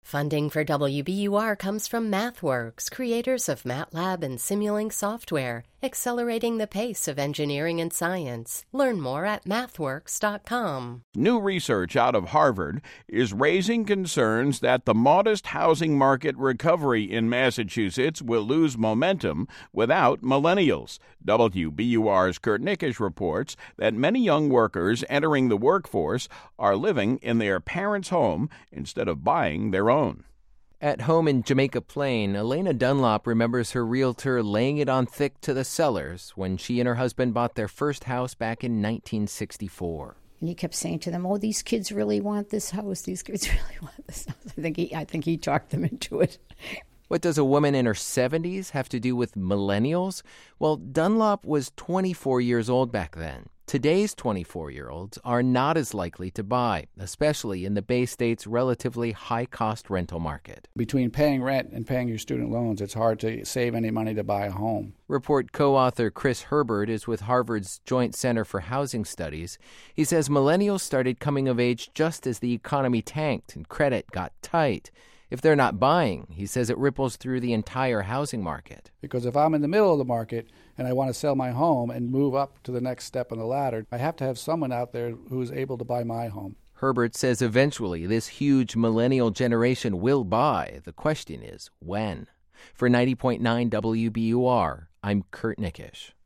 Funding for WBUR comes from MathWorks, creators of MATLAB and Simulink software, accelerating the pace of engineering and science. Learn more at mathworks.com. New research out of Harvard is raising concerns that the modest housing market recovery in Massachusetts will lose momentum without millennials. WBUR's Kurt Nickisch reports that many young workers entering the workforce are living in their parents' home instead of buying their own. At home in Jamaica Plain, Elena Dunlop remembers her realtor laying it on thick to the sellers when she and her husband bought their first house back in 1964. And he kept saying to them, "Oh, these kids really want this house. These kids really want this house." I think he talked them into it. What does a woman in her 70s have to do with millennials? Well, Dunlop was 24 years old back then. Today's 24-year-olds are not as likely to buy, especially in the Bay State's relatively high-cost rental market. Between paying rent and paying your student loans, it's hard to save any money to buy a home. Report co-author Chris Herbert is with Harvard's Joint Center for Housing Studies. He says millennials started coming of age just as the economy tanked and credit got tight. If they're not buying, he says it ripples through the entire housing market. Because if I'm in the middle of the market and I want to sell my home and move up to the next step on the ladder, I have to have someone out there who's able to buy my home. Herbert says eventually this huge millennial generation will buy. The question is, when? For 90.9 WBUR, I'm Kurt Nickisch.